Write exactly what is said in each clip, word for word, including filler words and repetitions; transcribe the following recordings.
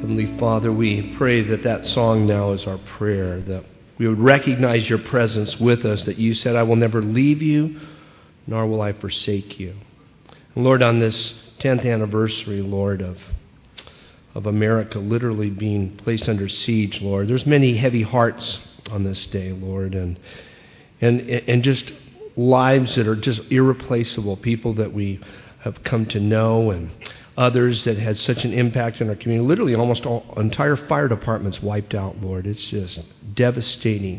Heavenly Father, we pray that that song now is our prayer, that we would recognize your presence with us, that you said, I will never leave you, nor will I forsake you. And Lord, on this tenth anniversary, Lord, of, of America literally being placed under siege, Lord, there's many heavy hearts on this day, Lord, and and and just lives that are just irreplaceable, people that we have come to know, and others that had such an impact in our community. Literally almost all entire fire departments wiped out, Lord. It's just devastating.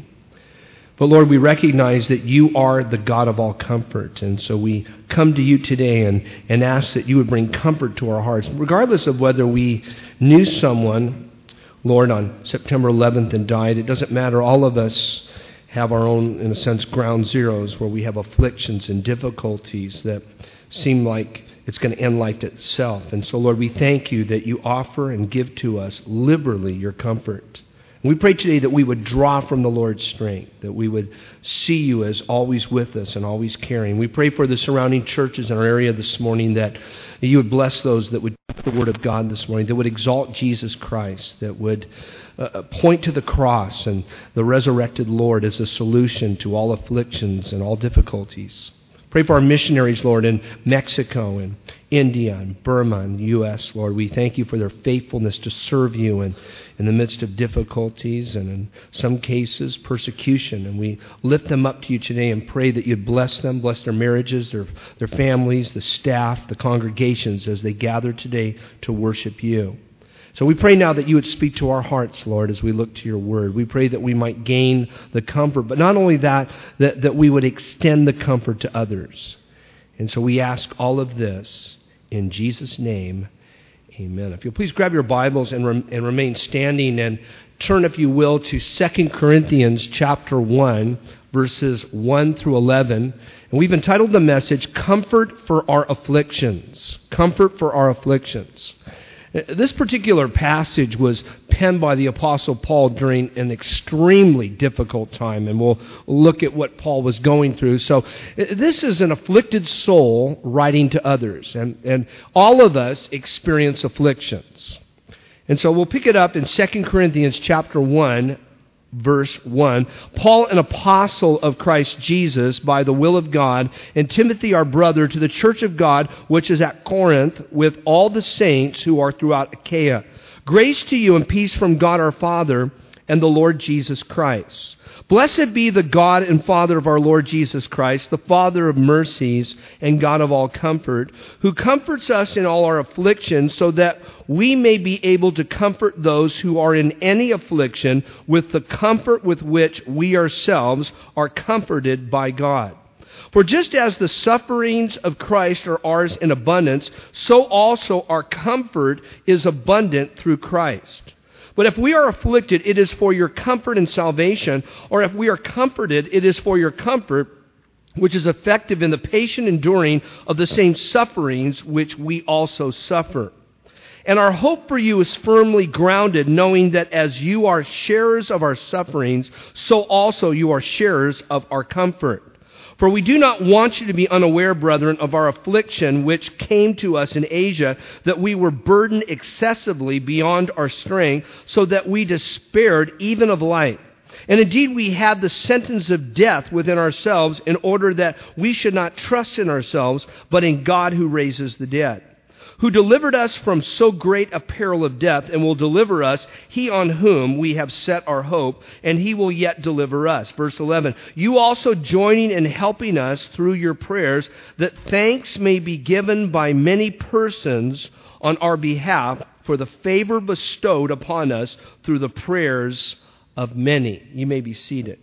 But Lord, we recognize that you are the God of all comfort. And so we come to you today and, and ask that you would bring comfort to our hearts, regardless of whether we knew someone, Lord, on September eleventh and died. It doesn't matter. All of us have our own, in a sense, ground zeros where we have afflictions and difficulties that seem like it's going to end life itself. And so, Lord, we thank you that you offer and give to us liberally your comfort. And we pray today that we would draw from the Lord's strength, that we would see you as always with us and always caring. We pray for the surrounding churches in our area this morning, that you would bless those that would speak the word of God this morning, that would exalt Jesus Christ, that would uh, point to the cross and the resurrected Lord as a solution to all afflictions and all difficulties. Pray for our missionaries, Lord, in Mexico and India and Burma and the U S, Lord. We thank you for their faithfulness to serve you in, in the midst of difficulties and in some cases persecution. And we lift them up to you today and pray that you'd bless them, bless their marriages, their, their families, the staff, the congregations as they gather today to worship you. So we pray now that you would speak to our hearts, Lord, as we look to your word. We pray that we might gain the comfort, but not only that, that, that we would extend the comfort to others. And so we ask all of this in Jesus' name, amen. If you'll please grab your Bibles and, rem- and remain standing and turn, if you will, to Second Corinthians chapter one, verses one through eleven. And we've entitled the message, Comfort for Our Afflictions. Comfort for Our Afflictions. This particular passage was penned by the Apostle Paul during an extremely difficult time, and we'll look at what Paul was going through. So this is an afflicted soul writing to others, and, and all of us experience afflictions. And so we'll pick it up in Second Corinthians chapter one, verse one. Paul, an apostle of Christ Jesus by the will of God, and Timothy, our brother, to the church of God which is at Corinth, with all the saints who are throughout Achaia. Grace to you and peace from God our Father and the Lord Jesus Christ. Blessed be the God and Father of our Lord Jesus Christ, the Father of mercies and God of all comfort, who comforts us in all our afflictions, so that we may be able to comfort those who are in any affliction with the comfort with which we ourselves are comforted by God. For just as the sufferings of Christ are ours in abundance, so also our comfort is abundant through Christ. But if we are afflicted, it is for your comfort and salvation, or if we are comforted, it is for your comfort, which is effective in the patient enduring of the same sufferings which we also suffer. And our hope for you is firmly grounded, knowing that as you are sharers of our sufferings, so also you are sharers of our comfort. For we do not want you to be unaware, brethren, of our affliction which came to us in Asia, that we were burdened excessively beyond our strength, so that we despaired even of life. And indeed we had the sentence of death within ourselves, in order that we should not trust in ourselves, but in God who raises the dead, who delivered us from so great a peril of death, and will deliver us, he on whom we have set our hope, and he will yet deliver us. Verse eleven, you also joining and helping us through your prayers, that thanks may be given by many persons on our behalf for the favor bestowed upon us through the prayers of many. You may be seated.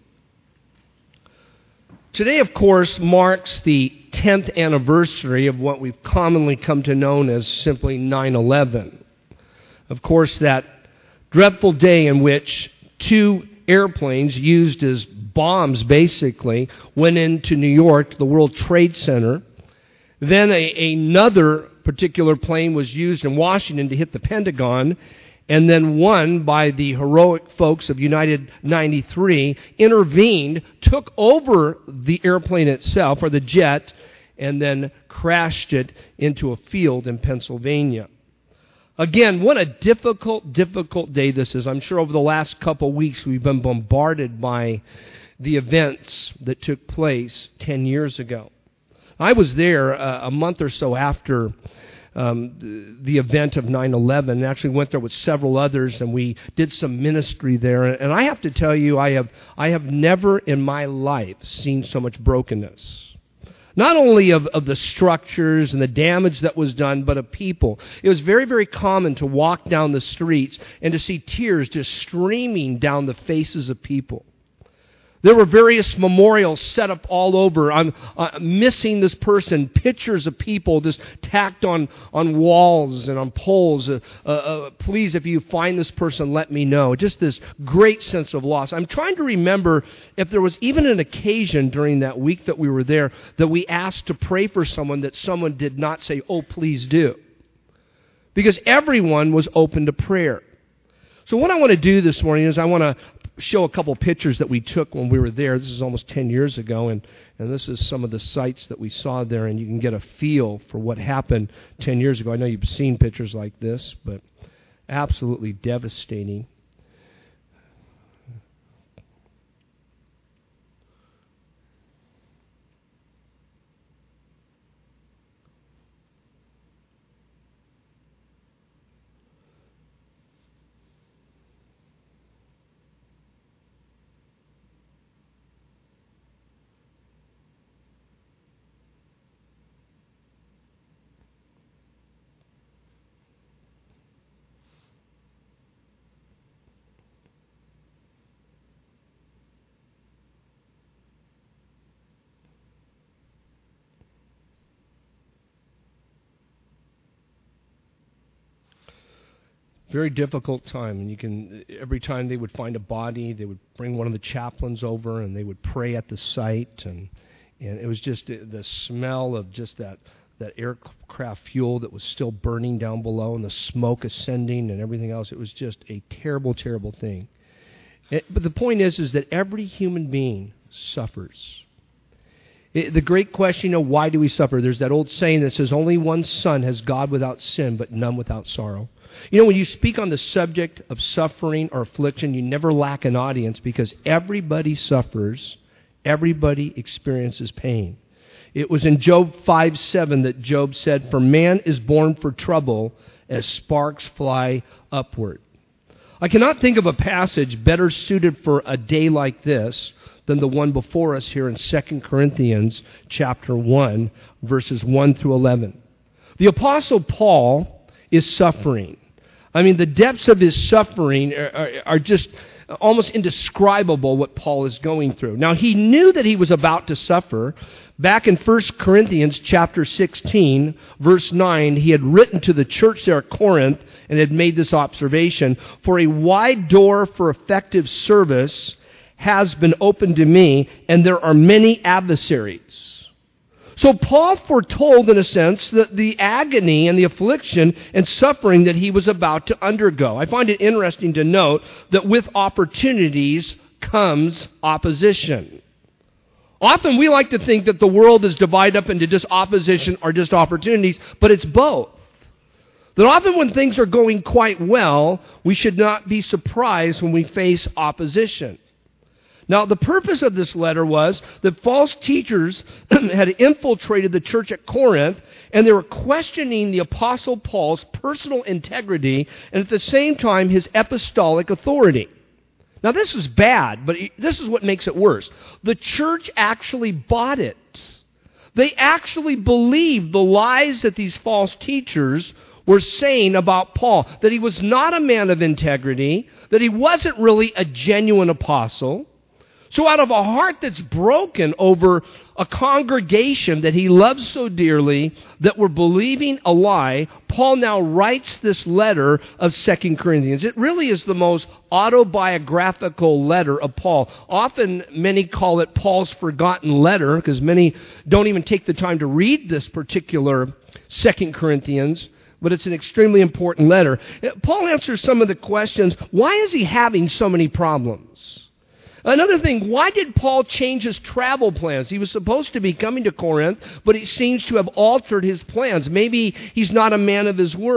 Today, of course, marks the tenth anniversary of what we've commonly come to know as simply nine eleven. Of course, that dreadful day in which two airplanes used as bombs, basically, went into New York, the World Trade Center. Then a, another particular plane was used in Washington to hit the Pentagon. And then one, by the heroic folks of United ninety-three, intervened, took over the airplane itself, or the jet, and then crashed it into a field in Pennsylvania. Again, what a difficult, difficult day this is. I'm sure over the last couple of weeks we've been bombarded by the events that took place ten years ago. I was there uh, a month or so after um, the, the event of nine eleven, and actually went there with several others, and we did some ministry there. And I have to tell you, I have I have never in my life seen so much brokenness. Not only of, of the structures and the damage that was done, but of people. It was very, very common to walk down the streets and to see tears just streaming down the faces of people. There were various memorials set up all over. I'm uh, missing this person. Pictures of people just tacked on, on walls and on poles. Uh, uh, uh, please, if you find this person, let me know. Just this great sense of loss. I'm trying to remember if there was even an occasion during that week that we were there that we asked to pray for someone that someone did not say, oh, please do. Because everyone was open to prayer. So what I want to do this morning is I want to show a couple pictures that we took when we were there. This is almost ten years ago, and, and this is some of the sights that we saw there, and you can get a feel for what happened ten years ago. I know you've seen pictures like this, but absolutely devastating. Very difficult time, and you can. Every time they would find a body, they would bring one of the chaplains over, and they would pray at the site, and and it was just the smell of just that that aircraft fuel that was still burning down below, and the smoke ascending, and everything else. It was just a terrible, terrible thing. It, but the point is, is that every human being suffers. It, the great question of why do we suffer? There's that old saying that says, "Only one son has God without sin, but none without sorrow." You know, when you speak on the subject of suffering or affliction, you never lack an audience because everybody suffers, everybody experiences pain. It was in Job five seven that Job said, "For man is born for trouble as sparks fly upward." I cannot think of a passage better suited for a day like this than the one before us here in Second Corinthians chapter one, verses one through eleven. The Apostle Paul is suffering. I mean, the depths of his suffering are, are, are just almost indescribable what Paul is going through. Now, he knew that he was about to suffer. Back in First Corinthians chapter sixteen, verse nine, he had written to the church there at Corinth and had made this observation, "For a wide door for effective service has been opened to me, and there are many adversaries." So Paul foretold, in a sense, that the agony and the affliction and suffering that he was about to undergo. I find it interesting to note that with opportunities comes opposition. Often we like to think that the world is divided up into just opposition or just opportunities, but it's both. That often when things are going quite well, we should not be surprised when we face opposition. Now, the purpose of this letter was that false teachers had infiltrated the church at Corinth, and they were questioning the Apostle Paul's personal integrity and at the same time his apostolic authority. Now, this is bad, but this is what makes it worse. The church actually bought it. They actually believed the lies that these false teachers were saying about Paul, that he was not a man of integrity, that he wasn't really a genuine apostle. So out of a heart that's broken over a congregation that he loves so dearly, that were believing a lie, Paul now writes this letter of Second Corinthians. It really is the most autobiographical letter of Paul. Often many call it Paul's forgotten letter, because many don't even take the time to read this particular Second Corinthians, but it's an extremely important letter. Paul answers some of the questions. Why is he having so many problems? Another thing, why did Paul change his travel plans? He was supposed to be coming to Corinth, but he seems to have altered his plans. Maybe he's not a man of his word.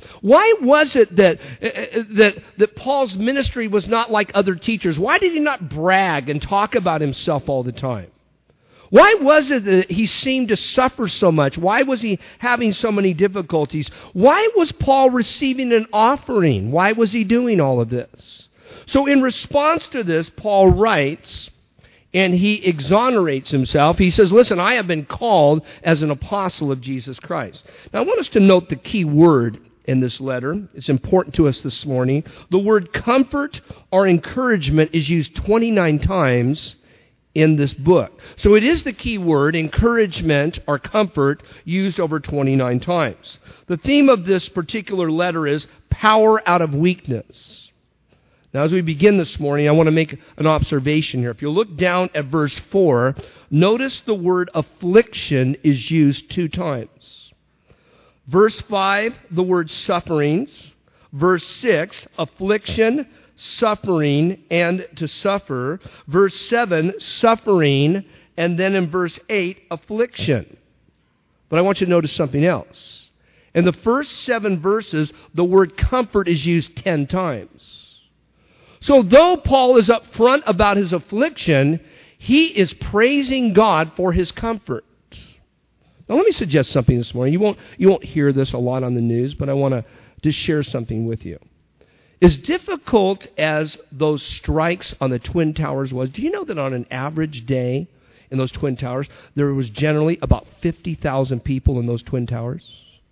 Why was it that, that, that Paul's ministry was not like other teachers? Why did he not brag and talk about himself all the time? Why was it that he seemed to suffer so much? Why was he having so many difficulties? Why was Paul receiving an offering? Why was he doing all of this? So in response to this, Paul writes, and he exonerates himself. He says, listen, I have been called as an apostle of Jesus Christ. Now I want us to note the key word in this letter. It's important to us this morning. The word comfort or encouragement is used twenty-nine times in this book. So it is the key word, encouragement or comfort, used over twenty-nine times. The theme of this particular letter is power out of weakness. Now, as we begin this morning, I want to make an observation here. If you look down at verse four, notice the word affliction is used two times. Verse five, the word sufferings. Verse six, affliction, suffering, and to suffer. Verse seven, suffering, and then in verse eight, affliction. But I want you to notice something else. In the first seven verses, the word comfort is used ten times. So though Paul is upfront about his affliction, he is praising God for his comfort. Now let me suggest something this morning. You won't, you won't hear this a lot on the news, but I want to just share something with you. As difficult as those strikes on the Twin Towers was, do you know that on an average day in those Twin Towers, there was generally about fifty thousand people in those Twin Towers?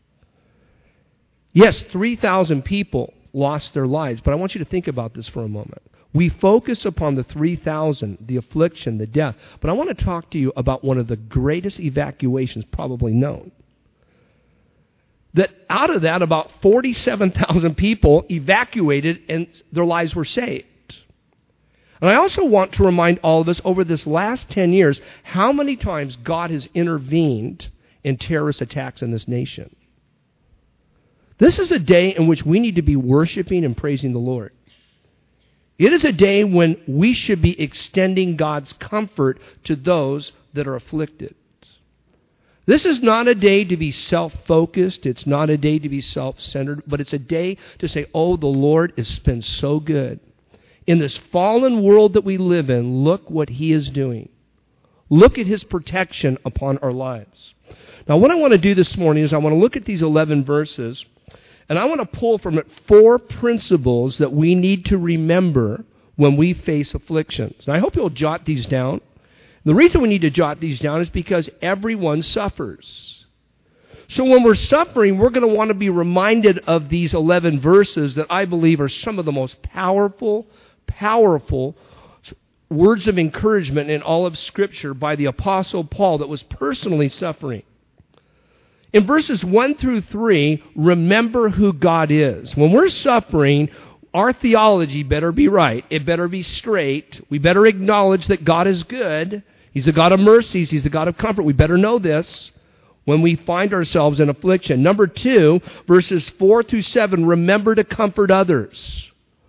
Yes, three thousand people lost their lives, but I want you to think about this for a moment. We focus upon the three thousand, the affliction, the death, but I want to talk to you about one of the greatest evacuations probably known. That out of that, about forty-seven thousand people evacuated and their lives were saved. And I also want to remind all of us over this last ten years how many times God has intervened in terrorist attacks in this nation. This is a day in which we need to be worshiping and praising the Lord. It is a day when we should be extending God's comfort to those that are afflicted. This is not a day to be self-focused. It's not a day to be self-centered, but it's a day to say, oh, the Lord has been so good. In this fallen world that we live in, look what He is doing. Look at His protection upon our lives. Now, what I want to do this morning is I want to look at these eleven verses, and I want to pull from it four principles that we need to remember when we face afflictions. And I hope you'll jot these down. The reason we need to jot these down is because everyone suffers. So when we're suffering, we're going to want to be reminded of these eleven verses that I believe are some of the most powerful, powerful words of encouragement in all of Scripture by the Apostle Paul that was personally suffering. In verses one through three, remember who God is. When we're suffering, our theology better be right. It better be straight. We better acknowledge that God is good. He's a God of mercies. He's a God of comfort. We better know this when we find ourselves in affliction. Number two, verses four through seven, remember to comfort others.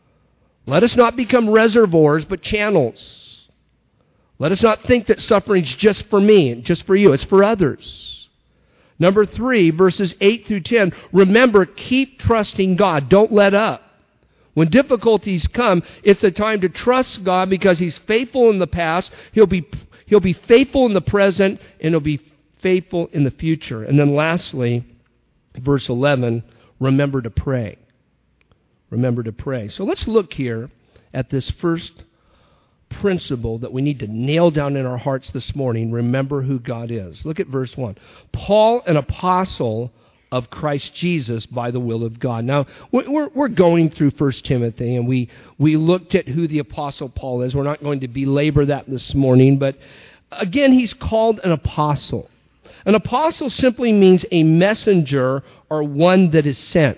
Let us not become reservoirs, but channels. Let us not think that suffering's just for me and just for you. It's for others. Number three, verses eight through ten, remember, keep trusting God. Don't let up. When difficulties come, it's a time to trust God because He's faithful in the past, He'll be, He'll be faithful in the present, and He'll be faithful in the future. And then lastly, verse eleven, remember to pray. Remember to pray. So let's look here at this first principle that we need to nail down in our hearts this morning. Remember who God is. Look at verse one. Paul, an apostle of Christ Jesus by the will of God. Now, we're, we're going through First Timothy, and we, we looked at who the Apostle Paul is. We're not going to belabor that this morning, but again, he's called an apostle. An apostle simply means a messenger or one that is sent.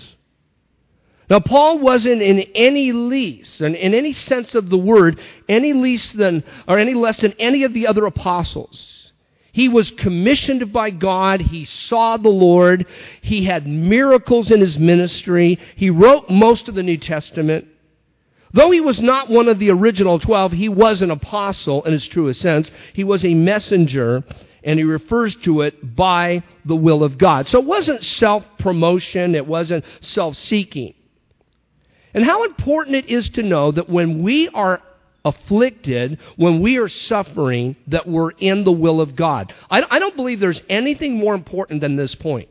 Now, Paul wasn't in any least, and in any sense of the word, any least than, or any less than any of the other apostles. He was commissioned by God. He saw the Lord. He had miracles in his ministry. He wrote most of the New Testament. Though he was not one of the original twelve, he was an apostle in its truest sense. He was a messenger, and he refers to it by the will of God. So it wasn't self-promotion, it wasn't self-seeking. And how important it is to know that when we are afflicted, when we are suffering, that we're in the will of God. I, I don't believe there's anything more important than this point.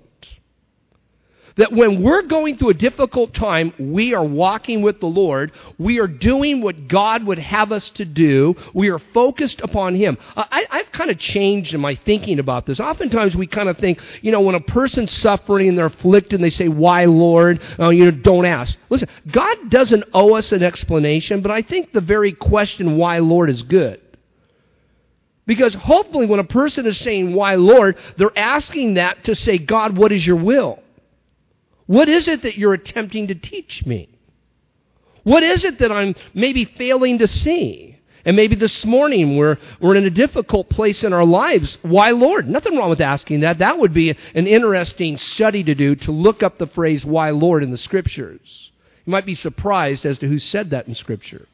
That when we're going through a difficult time, we are walking with the Lord. We are doing what God would have us to do. We are focused upon Him. I, I've kind of changed in my thinking about this. Oftentimes we kind of think, you know, when a person's suffering and they're afflicted and they say, why, Lord? Oh, you know, don't ask. Listen, God doesn't owe us an explanation, but I think the very question, why, Lord, is good. Because hopefully when a person is saying, why, Lord, they're asking that to say, God, what is your will? What is it that you're attempting to teach me? What is it that I'm maybe failing to see? And maybe this morning we're, we're in a difficult place in our lives. Why, Lord? Nothing wrong with asking that. That would be an interesting study to do, to look up the phrase, why, Lord, in the Scriptures. You might be surprised as to who said that in Scripture.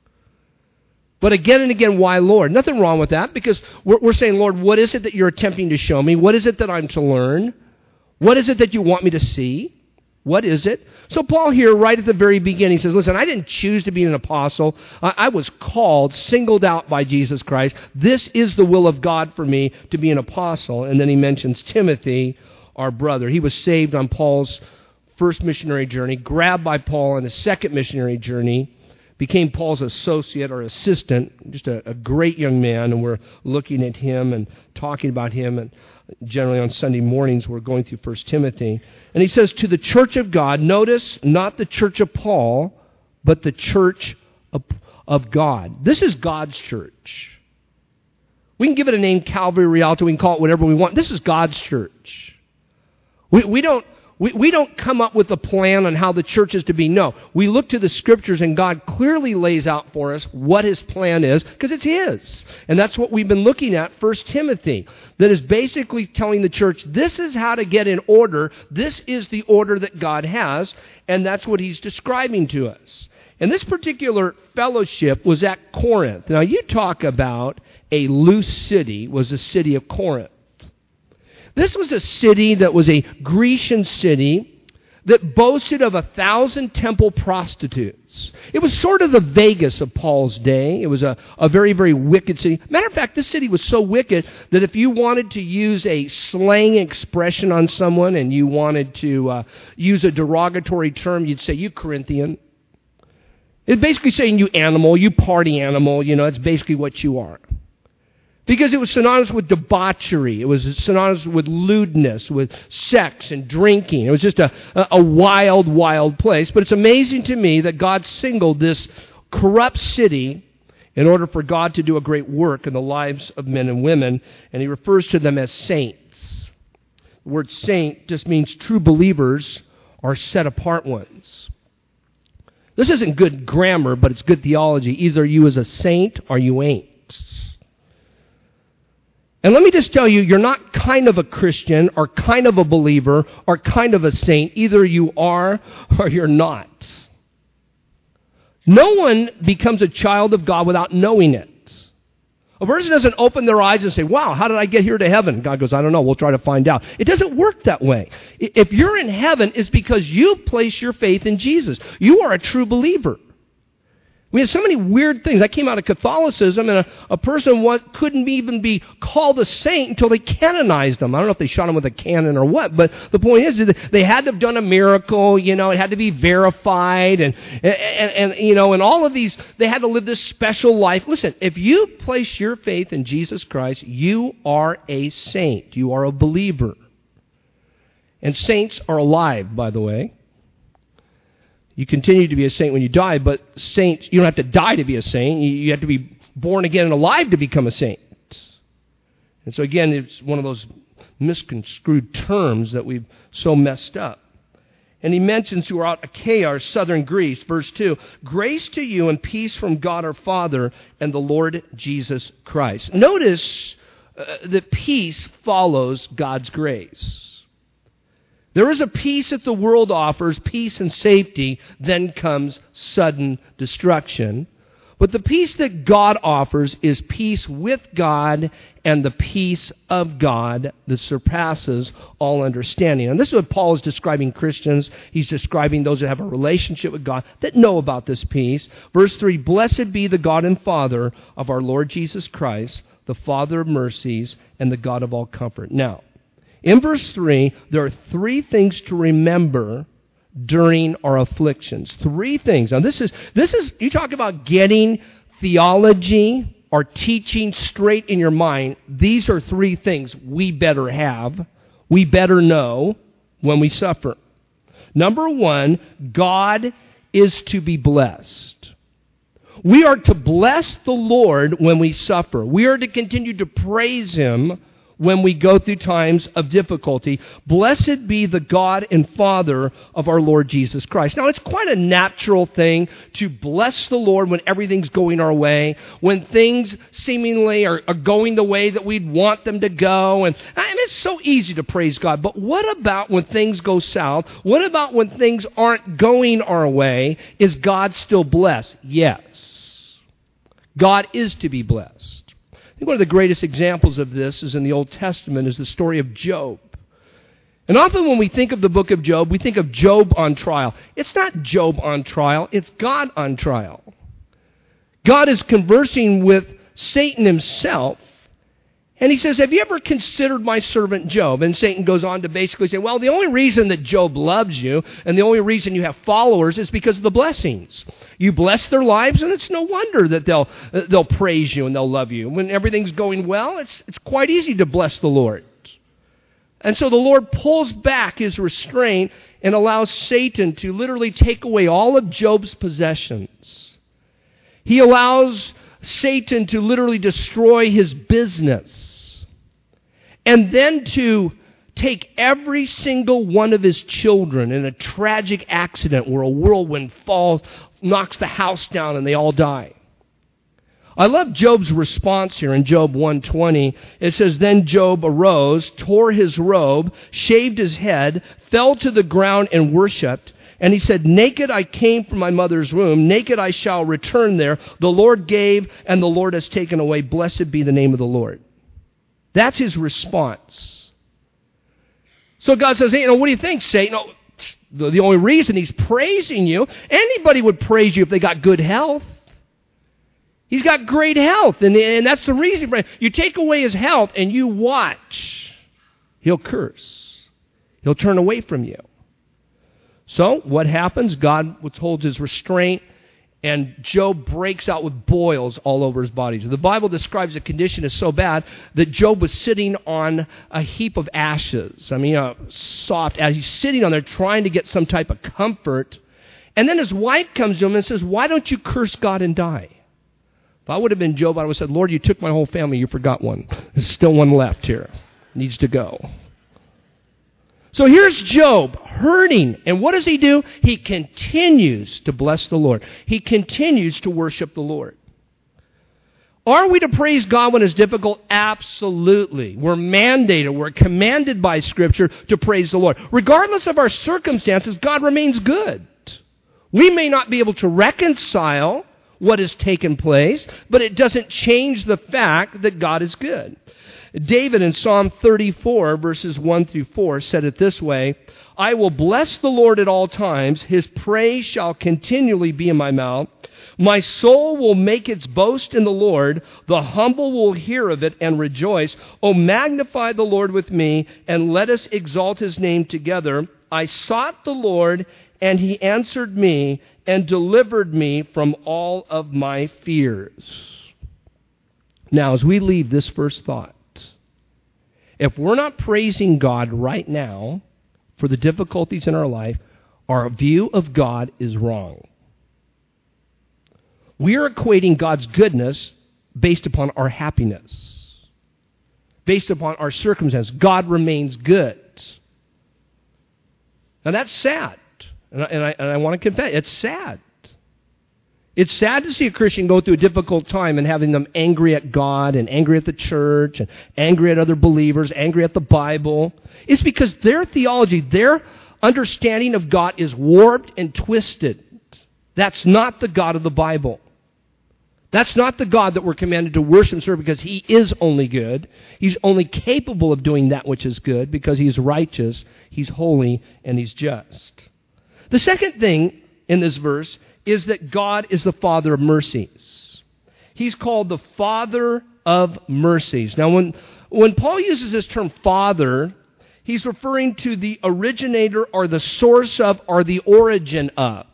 But again and again, why, Lord? Nothing wrong with that, because we're, we're saying, Lord, what is it that you're attempting to show me? What is it that I'm to learn? What is it that you want me to see? What is it? So Paul here, right at the very beginning, says, listen, I didn't choose to be an apostle. I, I was called, singled out by Jesus Christ. This is the will of God for me to be an apostle. And then he mentions Timothy, our brother. He was saved on Paul's first missionary journey, grabbed by Paul on his second missionary journey, became Paul's associate or assistant, just a, a great young man, and we're looking at him and talking about him, and generally on Sunday mornings we're going through First Timothy. And he says, to the church of God, notice not the church of Paul, but the church of, of God. This is God's church. We can give it a name, Calvary, Rialto, we can call it whatever we want. This is God's church. We, we don't We, we don't come up with a plan on how the church is to be. No, we look to the Scriptures, and God clearly lays out for us what His plan is, because it's His. And that's what we've been looking at, First Timothy, that is basically telling the church, this is how to get in order. This is the order that God has, and that's what He's describing to us. And this particular fellowship was at Corinth. Now, you talk about a loose city, was the city of Corinth. This was a city that was a Grecian city that boasted of a thousand temple prostitutes. It was sort of the Vegas of Paul's day. It was a, a very, very wicked city. Matter of fact, this city was so wicked that if you wanted to use a slang expression on someone and you wanted to uh, use a derogatory term, you'd say, you Corinthian. It's basically saying you animal, you party animal, you know, that's basically what you are. Because it was synonymous with debauchery. It was synonymous with lewdness, with sex and drinking. It was just a, a wild, wild place. But it's amazing to me that God singled this corrupt city in order for God to do a great work in the lives of men and women. And He refers to them as saints. The word saint just means true believers are set apart ones. This isn't good grammar, but it's good theology. Either you is a saint or you ain't. And let me just tell you, you're not kind of a Christian or kind of a believer or kind of a saint. Either you are or you're not. No one becomes a child of God without knowing it. A person doesn't open their eyes and say, wow, how did I get here to heaven? God goes, I don't know, we'll try to find out. It doesn't work that way. If you're in heaven, it's because you place your faith in Jesus. You are a true believer. We have so many weird things. I came out of Catholicism, and a, a person what, couldn't even be called a saint until they canonized them. I don't know if they shot him with a cannon or what, but the point is that they had to have done a miracle. You know, it had to be verified, and, and, and, and you know, and all of these, they had to live this special life. Listen, if you place your faith in Jesus Christ, you are a saint. You are a believer. And saints are alive, by the way. You continue to be a saint when you die, but saints, you don't have to die to be a saint. You have to be born again and alive to become a saint. And so again, it's one of those misconstrued terms that we've so messed up. And he mentions throughout Achaia, southern Greece, verse two, grace to you and peace from God our Father and the Lord Jesus Christ. Notice uh, that peace follows God's grace. There is a peace that the world offers, peace and safety, then comes sudden destruction. But the peace that God offers is peace with God and the peace of God that surpasses all understanding. And this is what Paul is describing Christians. He's describing those that have a relationship with God that know about this peace. Verse three, blessed be the God and Father of our Lord Jesus Christ, the Father of mercies and the God of all comfort. Now, in verse three, there are three things to remember during our afflictions. Three things. Now this is, this is, you talk about getting theology or teaching straight in your mind. These are three things we better have, we better know when we suffer. Number one, God is to be blessed. We are to bless the Lord when we suffer. We are to continue to praise Him when we go through times of difficulty. Blessed be the God and Father of our Lord Jesus Christ. Now, it's quite a natural thing to bless the Lord when everything's going our way, when things seemingly are, are going the way that we'd want them to go. And I mean, it's so easy to praise God. But what about when things go south? What about when things aren't going our way? Is God still blessed? Yes. God is to be blessed. I think one of the greatest examples of this is in the Old Testament is the story of Job. And often when we think of the book of Job, we think of Job on trial. It's not Job on trial, it's God on trial. God is conversing with Satan himself, and he says, have you ever considered my servant Job? And Satan goes on to basically say, well, the only reason that Job loves you and the only reason you have followers is because of the blessings. You bless their lives, and it's no wonder that they'll they'll praise you and they'll love you. When everything's going well, it's it's quite easy to bless the Lord. And so the Lord pulls back His restraint and allows Satan to literally take away all of Job's possessions. He allows Satan to literally destroy his business, and then to take every single one of his children in a tragic accident where a whirlwind falls, knocks the house down, and they all die. I love Job's response here in Job one twenty. It says, then Job arose, tore his robe, shaved his head, fell to the ground and worshipped. And he said, naked I came from my mother's womb, naked I shall return there. The Lord gave, and the Lord has taken away. Blessed be the name of the Lord. That's his response. So God says, hey, you know, what do you think, Satan? Oh, the, the only reason he's praising you, anybody would praise you if they got good health. He's got great health, and, and that's the reason. You take away his health, and you watch. He'll curse. He'll turn away from you. So, what happens? God withholds his restraint, and Job breaks out with boils all over his body. So the Bible describes the condition as so bad that Job was sitting on a heap of ashes. I mean, a soft ash. He's sitting on there trying to get some type of comfort. And then his wife comes to him and says, why don't you curse God and die? If I would have been Job, I would have said, Lord, you took my whole family, you forgot one. There's still one left here. Needs to go. So here's Job hurting. And what does he do? He continues to bless the Lord. He continues to worship the Lord. Are we to praise God when it's difficult? Absolutely. We're mandated, we're commanded by Scripture to praise the Lord. Regardless of our circumstances, God remains good. We may not be able to reconcile what has taken place, but it doesn't change the fact that God is good. David in Psalm thirty-four, verses one through four, said it this way, I will bless the Lord at all times. His praise shall continually be in my mouth. My soul will make its boast in the Lord. The humble will hear of it and rejoice. O magnify the Lord with me, and let us exalt his name together. I sought the Lord, and he answered me and delivered me from all of my fears. Now, as we leave this first thought, if we're not praising God right now for the difficulties in our life, our view of God is wrong. We are equating God's goodness based upon our happiness, based upon our circumstances. God remains good. Now that's sad, and I, and I, and I want to confess, it's sad. It's sad to see a Christian go through a difficult time and having them angry at God and angry at the church and angry at other believers, angry at the Bible. It's because their theology, their understanding of God is warped and twisted. That's not the God of the Bible. That's not the God that we're commanded to worship and serve because He is only good. He's only capable of doing that which is good because He's righteous, He's holy, and He's just. The second thing in this verse is that God is the Father of mercies. He's called the Father of mercies. Now, when, when Paul uses this term Father, he's referring to the originator or the source of or the origin of.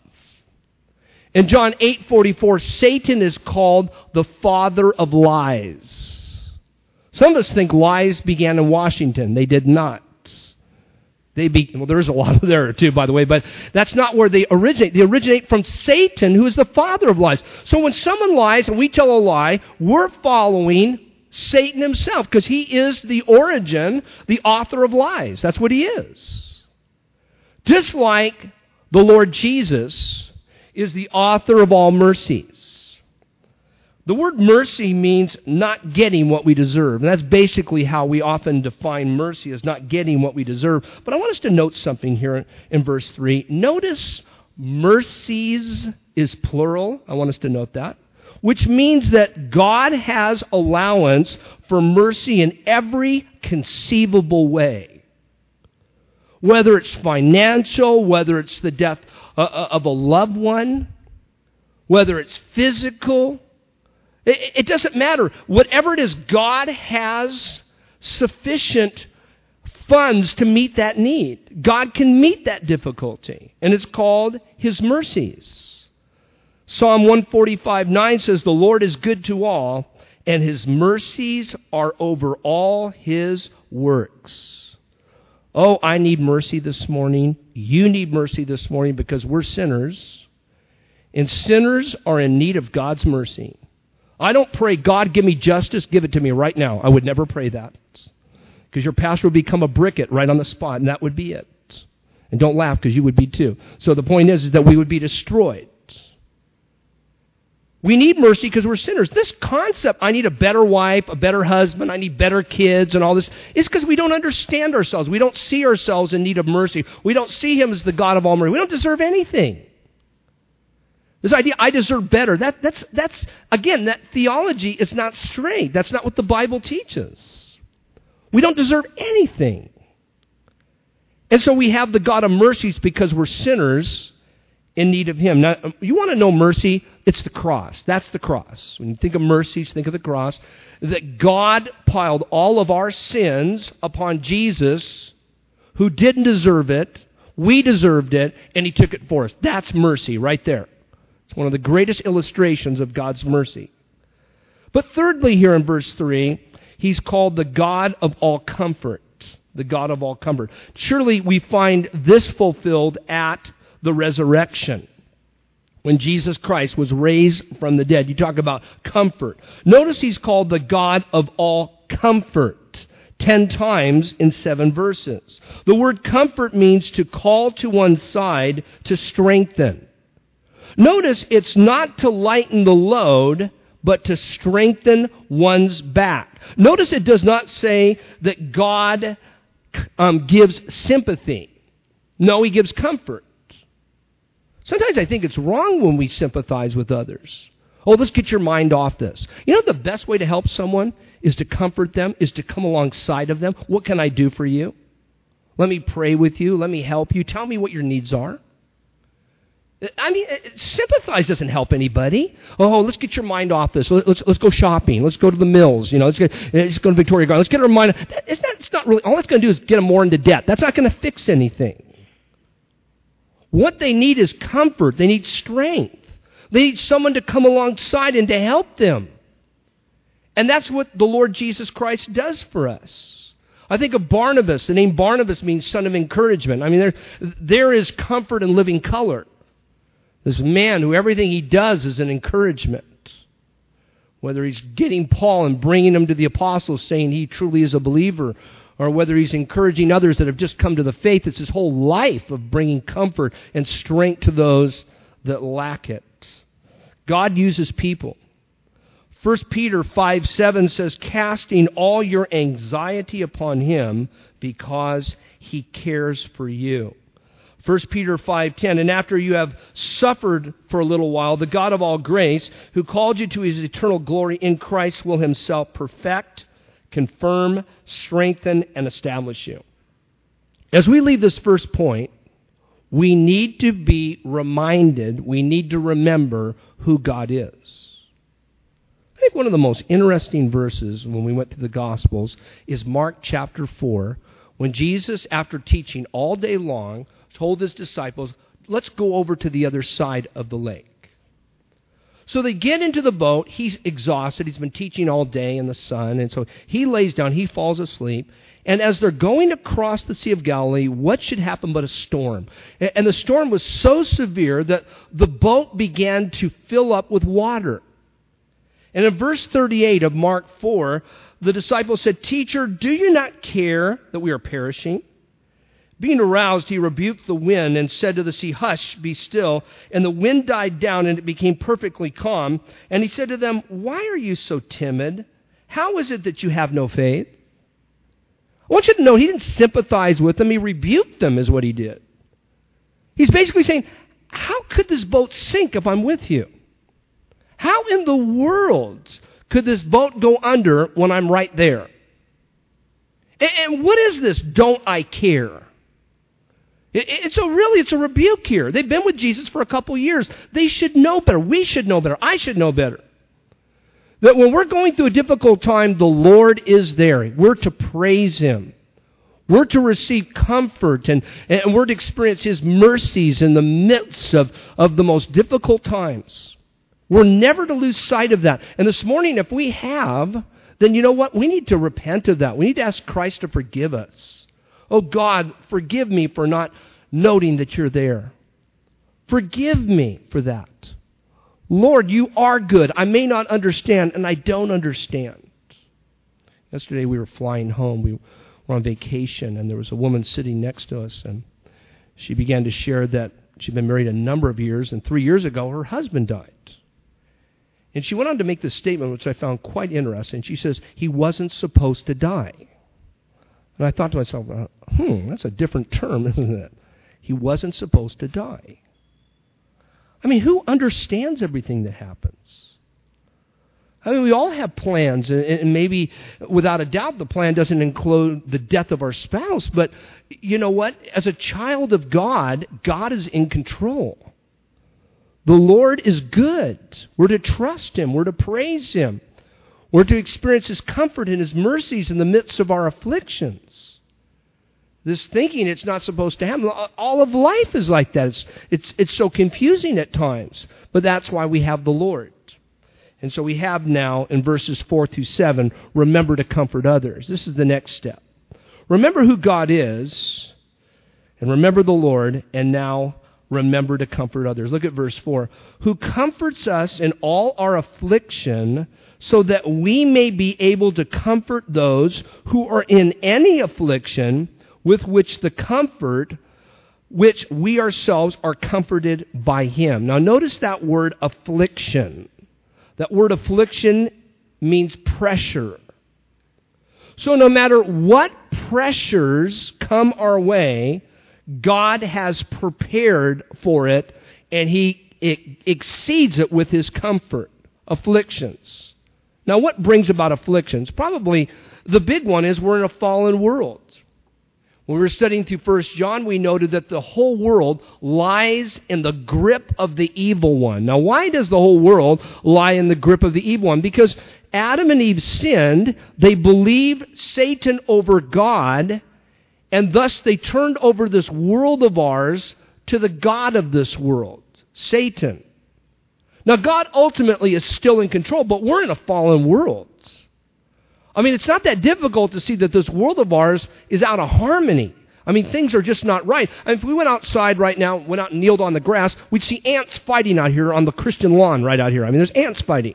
In John eight forty-four, Satan is called the father of lies. Some of us think lies began in Washington. They did not. They be, well, there's a lot there too, by the way, but that's not where they originate. They originate from Satan, who is the father of lies. So when someone lies and we tell a lie, we're following Satan himself because he is the origin, the author of lies. That's what he is. Just like the Lord Jesus is the author of all mercies. The word mercy means not getting what we deserve. And that's basically how we often define mercy, as not getting what we deserve. But I want us to note something here in verse three. Notice mercies is plural. I want us to note that. Which means that God has allowance for mercy in every conceivable way. Whether it's financial, whether it's the death of a loved one, whether it's physical, it, it doesn't matter. Whatever it is, God has sufficient funds to meet that need. God can meet that difficulty, and it's called His mercies. Psalm one forty-five nine says, "The Lord is good to all, and His mercies are over all His works." Oh, I need mercy this morning. You need mercy this morning because we're sinners. And sinners are in need of God's mercy. I don't pray, God, give me justice, give it to me right now. I would never pray that. Because your pastor would become a bricket right on the spot, and that would be it. And don't laugh because you would be too. So the point is, is that we would be destroyed. We need mercy because we're sinners. This concept, I need a better wife, a better husband, I need better kids and all this, is because we don't understand ourselves. We don't see ourselves in need of mercy. We don't see Him as the God of all mercy. We don't deserve anything. This idea, I deserve better, that, that's, that's again, that theology is not straight. That's not what the Bible teaches. We don't deserve anything. And so we have the God of mercies because we're sinners in need of Him. Now, you want to know mercy? It's the cross. That's the cross. When you think of mercies, think of the cross. That God piled all of our sins upon Jesus, who didn't deserve it. We deserved it, and He took it for us. That's mercy right there. It's one of the greatest illustrations of God's mercy. But thirdly, here in verse three, He's called the God of all comfort. The God of all comfort. Surely we find this fulfilled at the resurrection. When Jesus Christ was raised from the dead. You talk about comfort. Notice He's called the God of all comfort. Ten times in seven verses. The word comfort means to call to one's side, to strengthen. Notice it's not to lighten the load, but to strengthen one's back. Notice it does not say that God um, gives sympathy. No, He gives comfort. Sometimes I think it's wrong when we sympathize with others. Oh, let's get your mind off this. You know the best way to help someone is to comfort them, is to come alongside of them. What can I do for you? Let me pray with you. Let me help you. Tell me what your needs are. I mean, sympathize doesn't help anybody. Oh, let's get your mind off this. Let's let's go shopping. Let's go to the mills. You know, let's, get, let's go to Victoria Garden. Let's get our mind. It's not, it's not really, all that's going to do is get them more into debt. That's not going to fix anything. What they need is comfort. They need strength. They need someone to come alongside and to help them. And that's what the Lord Jesus Christ does for us. I think of Barnabas. The name Barnabas means son of encouragement. I mean, there, there is comfort in living color. This man who everything he does is an encouragement. Whether he's getting Paul and bringing him to the apostles saying he truly is a believer, or whether he's encouraging others that have just come to the faith, it's his whole life of bringing comfort and strength to those that lack it. God uses people. First Peter five seven says, casting all your anxiety upon Him because He cares for you. First Peter five ten, and after you have suffered for a little while, the God of all grace, who called you to his eternal glory in Christ, will himself perfect, confirm, strengthen, and establish you. As we leave this first point, we need to be reminded, we need to remember who God is. I think one of the most interesting verses when we went to the Gospels is Mark chapter four, when Jesus, after teaching all day long, told his disciples, let's go over to the other side of the lake. So they get into the boat. He's exhausted. He's been teaching all day in the sun. And so he lays down. He falls asleep. And as they're going across the Sea of Galilee, what should happen but a storm? And the storm was so severe that the boat began to fill up with water. And in verse thirty-eight of Mark four, the disciples said, Teacher, do you not care that we are perishing? Being aroused, he rebuked the wind and said to the sea, Hush, be still. And the wind died down and it became perfectly calm. And he said to them, Why are you so timid? How is it that you have no faith? I want you to know he didn't sympathize with them. He rebuked them is what he did. He's basically saying, how could this boat sink if I'm with you? How in the world could this boat go under when I'm right there? And, and what is this, don't I care? It's a really, it's a rebuke here. They've been with Jesus for a couple years. They should know better. We should know better. I should know better. That when we're going through a difficult time, the Lord is there. We're to praise him. We're to receive comfort, and, and we're to experience his mercies in the midst of, of the most difficult times. We're never to lose sight of that. And this morning, if we have, then you know what? We need to repent of that. We need to ask Christ to forgive us. Oh God, forgive me for not noting that you're there. Forgive me for that. Lord, you are good. I may not understand, and I don't understand. Yesterday we were flying home. We were on vacation, and there was a woman sitting next to us, and she began to share that she'd been married a number of years, and three years ago her husband died. And she went on to make this statement, which I found quite interesting. She says, he wasn't supposed to die. And I thought to myself, hmm, that's a different term, isn't it? He wasn't supposed to die. I mean, who understands everything that happens? I mean, we all have plans, and maybe, without a doubt, the plan doesn't include the death of our spouse. But you know what? As a child of God, God is in control. The Lord is good. We're to trust him. We're to praise him. We're to experience his comfort and his mercies in the midst of our afflictions. This thinking it's not supposed to happen. All of life is like that. It's, it's, it's so confusing at times. But that's why we have the Lord. And so we have now, in verses four through seven, remember to comfort others. This is the next step. Remember who God is, and remember the Lord, and now remember to comfort others. Look at verse four. Who comforts us in all our affliction, so that we may be able to comfort those who are in any affliction with which the comfort which we ourselves are comforted by him. Now notice that word affliction. That word affliction means pressure. So no matter what pressures come our way, God has prepared for it, and he it exceeds it with his comfort. Afflictions. Now, what brings about afflictions? Probably the big one is we're in a fallen world. When we were studying through First John, we noted that the whole world lies in the grip of the evil one. Now, why does the whole world lie in the grip of the evil one? Because Adam and Eve sinned, they believed Satan over God, and thus they turned over this world of ours to the god of this world, Satan. Now, God ultimately is still in control, but we're in a fallen world. I mean, it's not that difficult to see that this world of ours is out of harmony. I mean, things are just not right. I mean, if we went outside right now, went out and kneeled on the grass, we'd see ants fighting out here on the Christian lawn right out here. I mean, there's ants fighting.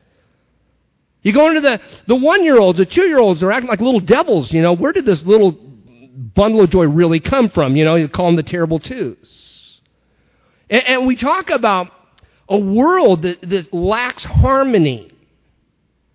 You go into the, the one-year-olds, the two-year-olds, they're acting like little devils, you know. Where did this little bundle of joy really come from? You know, you call them the terrible twos. And, and we talk about a world that, that lacks harmony.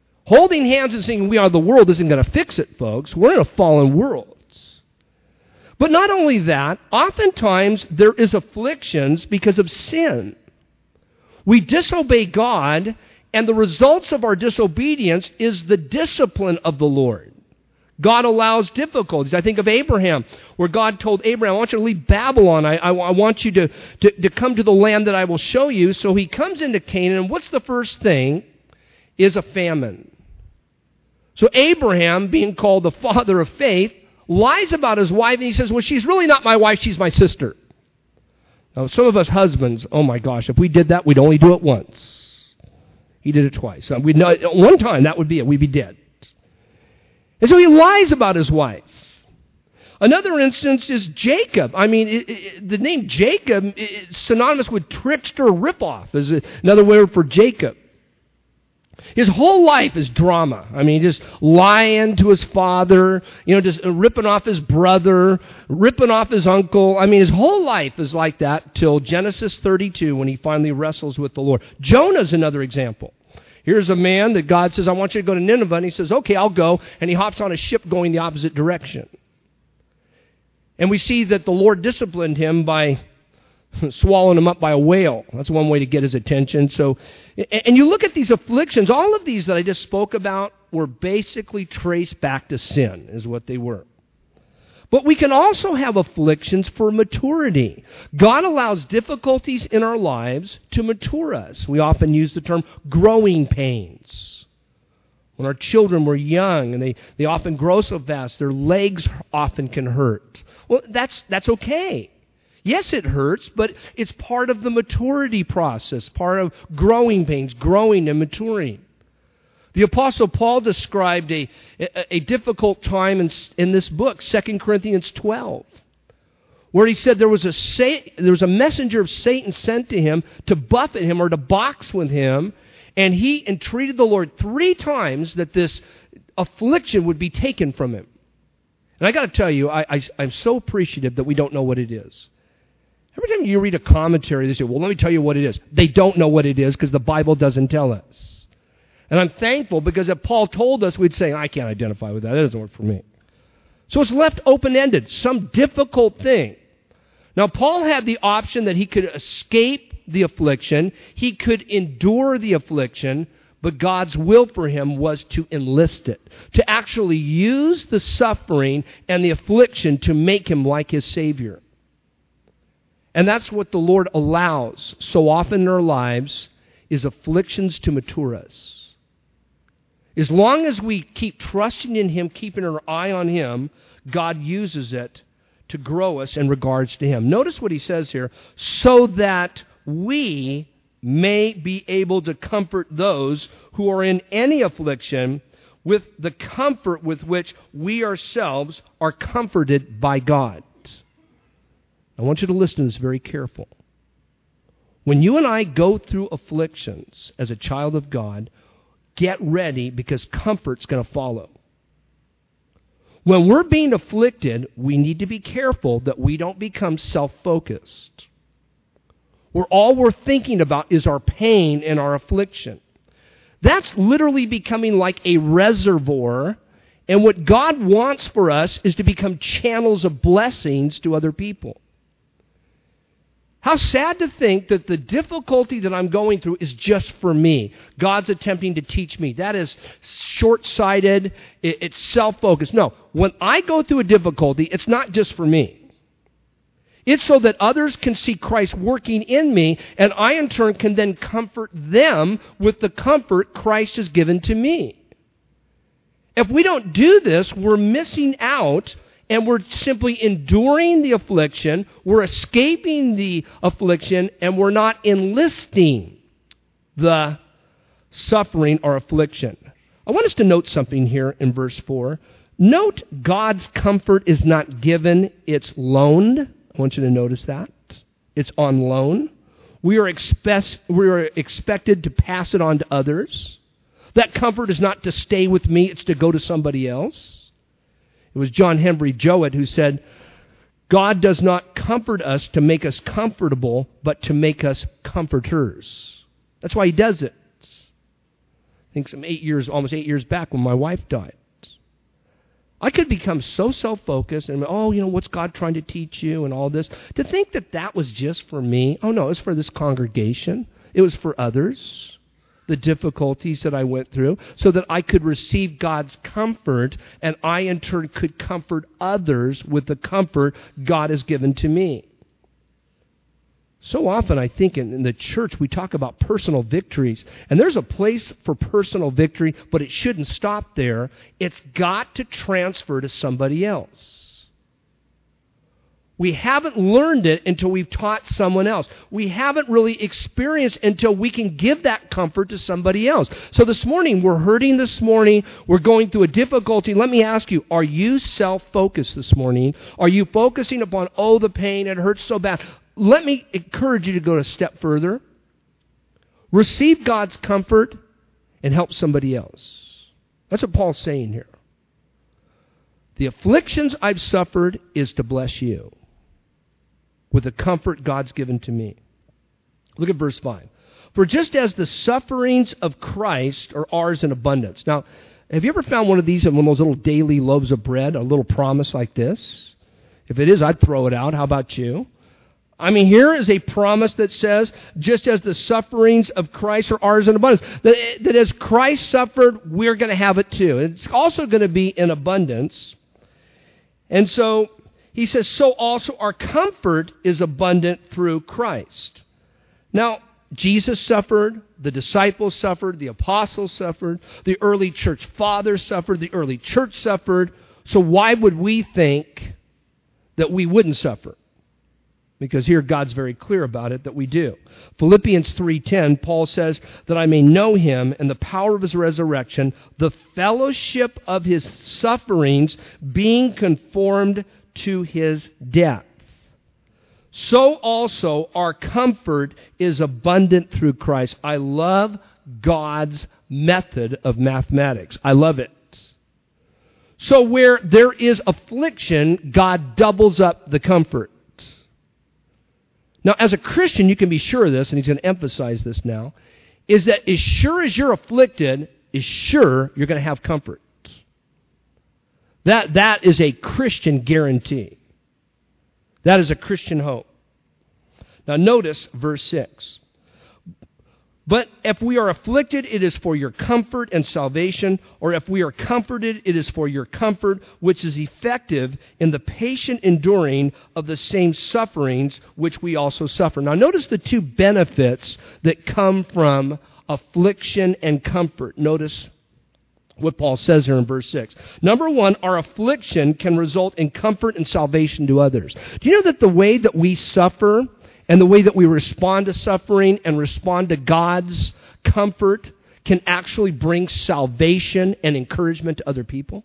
Holding hands and saying we are the world isn't going to fix it, folks. We're in a fallen world. But not only that, oftentimes there is afflictions because of sin. We disobey God, and the results of our disobedience is the discipline of the Lord. God allows difficulties. I think of Abraham, where God told Abraham, I want you to leave Babylon. I, I, I want you to, to, to come to the land that I will show you. So he comes into Canaan, and what's the first thing? Is a famine. So Abraham, being called the father of faith, lies about his wife, and he says, well, she's really not my wife, she's my sister. Now, some of us husbands, oh my gosh, if we did that, we'd only do it once. He did it twice. We'd know, one time, that would be it. We'd be dead. And so he lies about his wife. Another instance is Jacob. I mean, it, it, the name Jacob is synonymous with trickster, ripoff, is another word for Jacob. His whole life is drama. I mean, just lying to his father, you know, just ripping off his brother, ripping off his uncle. I mean, his whole life is like that till Genesis thirty-two when he finally wrestles with the Lord. Jonah's another example. Here's a man that God says, I want you to go to Nineveh. And he says, okay, I'll go. And he hops on a ship going the opposite direction. And we see that the Lord disciplined him by swallowing him up by a whale. That's one way to get his attention. So, and you look at these afflictions, all of these that I just spoke about were basically traced back to sin, is what they were. But we can also have afflictions for maturity. God allows difficulties in our lives to mature us. We often use the term growing pains. When our children were young and they, they often grow so fast, their legs often can hurt. Well, that's that's okay. Yes, it hurts, but it's part of the maturity process, part of growing pains, growing and maturing. The Apostle Paul described a, a, a difficult time in, in this book, Second Corinthians twelve, where he said there was, a sa- there was a messenger of Satan sent to him to buffet him or to box with him, and he entreated the Lord three times that this affliction would be taken from him. And I got to tell you, I, I, I'm so appreciative that we don't know what it is. Every time you read a commentary, they say, well, let me tell you what it is. They don't know what it is because the Bible doesn't tell us. And I'm thankful because if Paul told us, we'd say, I can't identify with that. That doesn't work for me. So it's left open-ended, some difficult thing. Now, Paul had the option that he could escape the affliction. He could endure the affliction, but God's will for him was to enlist it, to actually use the suffering and the affliction to make him like his Savior. And that's what the Lord allows so often in our lives, is afflictions to mature us. As long as we keep trusting in Him, keeping our eye on Him, God uses it to grow us in regards to Him. Notice what He says here, so that we may be able to comfort those who are in any affliction with the comfort with which we ourselves are comforted by God. I want you to listen to this very careful. When you and I go through afflictions as a child of God, get ready because comfort's going to follow. When we're being afflicted, we need to be careful that we don't become self-focused, where all we're thinking about is our pain and our affliction. That's literally becoming like a reservoir, and what God wants for us is to become channels of blessings to other people. How sad to think that the difficulty that I'm going through is just for me. God's attempting to teach me. That is short-sighted. It's self-focused. No, when I go through a difficulty, it's not just for me. It's so that others can see Christ working in me, and I in turn can then comfort them with the comfort Christ has given to me. If we don't do this, we're missing out. And we're simply enduring the affliction, we're escaping the affliction, and we're not enlisting the suffering or affliction. I want us to note something here in verse four. Note God's comfort is not given, it's loaned. I want you to notice that. It's on loan. We are, expect, we are expected to pass it on to others. That comfort is not to stay with me, it's to go to somebody else. It was John Henry Jowett who said, God does not comfort us to make us comfortable, but to make us comforters. That's why He does it. I think some eight years, almost eight years back when my wife died. I could become so self-focused and, oh, you know, what's God trying to teach you and all this. To think that that was just for me. Oh, no, it was for this congregation. It was for others. The difficulties that I went through, so that I could receive God's comfort, and I in turn could comfort others with the comfort God has given to me. So often I think in, in the church we talk about personal victories, and there's a place for personal victory, but it shouldn't stop there. It's got to transfer to somebody else. We haven't learned it until we've taught someone else. We haven't really experienced until we can give that comfort to somebody else. So this morning, we're hurting this morning. We're going through a difficulty. Let me ask you, are you self-focused this morning? Are you focusing upon, oh, the pain, it hurts so bad? Let me encourage you to go a step further. Receive God's comfort and help somebody else. That's what Paul's saying here. The afflictions I've suffered is to bless you with the comfort God's given to me. Look at verse five. For just as the sufferings of Christ are ours in abundance. Now, have you ever found one of these in one of those little daily loaves of bread, a little promise like this? If it is, I'd throw it out. How about you? I mean, here is a promise that says, just as the sufferings of Christ are ours in abundance, that, that as Christ suffered, we're going to have it too. It's also going to be in abundance. And so, he says, so also our comfort is abundant through Christ. Now, Jesus suffered, the disciples suffered, the apostles suffered, the early church fathers suffered, the early church suffered. So why would we think that we wouldn't suffer? Because here God's very clear about it that we do. Philippians three ten, Paul says, that I may know him and the power of his resurrection, the fellowship of his sufferings, being conformed to his death. So also our comfort is abundant through Christ. I love God's method of mathematics. I love it. So where there is affliction, God doubles up the comfort. Now, as a Christian, you can be sure of this, and he's going to emphasize this now, is that as sure as you're afflicted, is sure you're going to have comfort. That, that is a Christian guarantee. That is a Christian hope. Now notice verse six. But if we are afflicted, it is for your comfort and salvation, or if we are comforted, it is for your comfort, which is effective in the patient enduring of the same sufferings which we also suffer. Now notice the two benefits that come from affliction and comfort. Notice what Paul says here in verse six. Number one, our affliction can result in comfort and salvation to others. Do you know that the way that we suffer and the way that we respond to suffering and respond to God's comfort can actually bring salvation and encouragement to other people?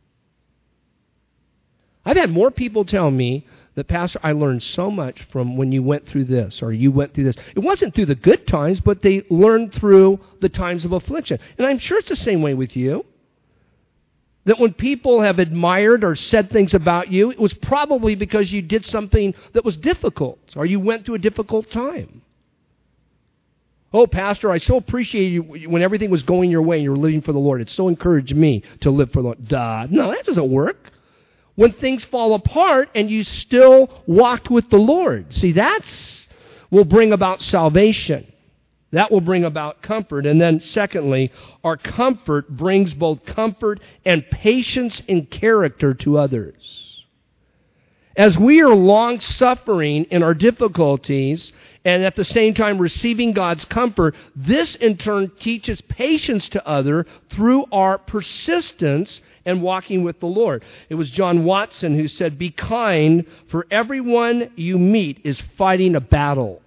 I've had more people tell me that, Pastor, I learned so much from when you went through this or you went through this. It wasn't through the good times, but they learned through the times of affliction. And I'm sure it's the same way with you. That when people have admired or said things about you, it was probably because you did something that was difficult or you went through a difficult time. Oh, Pastor, I so appreciate you when everything was going your way and you were living for the Lord. It so encouraged me to live for the Lord. Duh. No, that doesn't work. When things fall apart and you still walked with the Lord. See, that's will bring about salvation. That will bring about comfort. And then secondly, our comfort brings both comfort and patience in character to others. As we are long-suffering in our difficulties and at the same time receiving God's comfort, this in turn teaches patience to others through our persistence and walking with the Lord. It was John Watson who said, "Be kind, for everyone you meet is fighting a battle."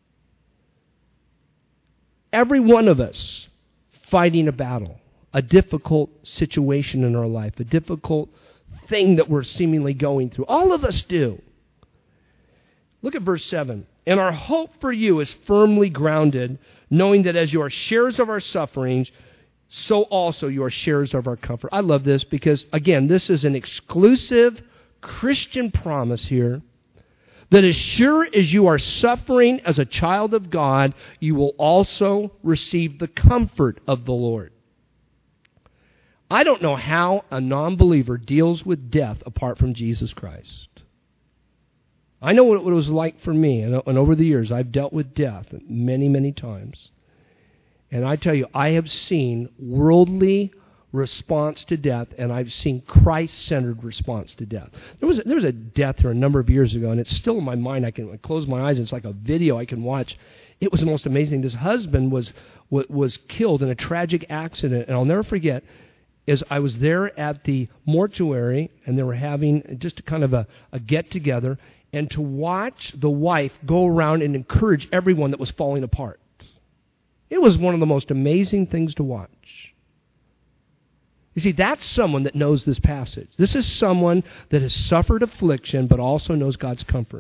Every one of us fighting a battle, a difficult situation in our life, a difficult thing that we're seemingly going through. All of us do. Look at verse seven. And our hope for you is firmly grounded, knowing that as you are sharers of our sufferings, so also you are sharers of our comfort. I love this because, again, this is an exclusive Christian promise here, that as sure as you are suffering as a child of God, you will also receive the comfort of the Lord. I don't know how a non-believer deals with death apart from Jesus Christ. I know what it was like for me, and over the years I've dealt with death many, many times. And I tell you, I have seen worldly response to death, and I've seen Christ-centered response to death. There was a, there was a death here a number of years ago, and it's still in my mind. I can I close my eyes, and it's like a video I can watch. It was the most amazing. This husband was was killed in a tragic accident, and I'll never forget, is I was there at the mortuary, and they were having just kind of a, a get-together, and to watch the wife go around and encourage everyone that was falling apart. It was one of the most amazing things to watch. You see, that's someone that knows this passage. This is someone that has suffered affliction, but also knows God's comfort.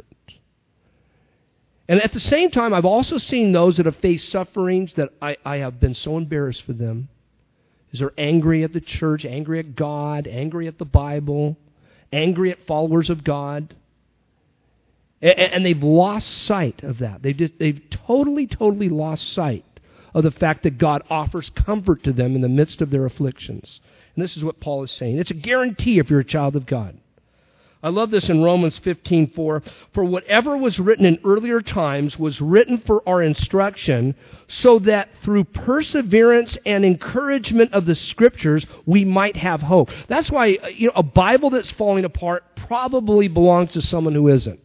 And at the same time, I've also seen those that have faced sufferings that I, I have been so embarrassed for them. Is they're angry at the church, angry at God, angry at the Bible, angry at followers of God. And, and they've lost sight of that. They've, just, they've totally, totally lost sight of the fact that God offers comfort to them in the midst of their afflictions. And this is what Paul is saying. It's a guarantee if you're a child of God. I love this in Romans fifteen four. For whatever was written in earlier times was written for our instruction, so that through perseverance and encouragement of the Scriptures, we might have hope. That's why, you know, a Bible that's falling apart probably belongs to someone who isn't.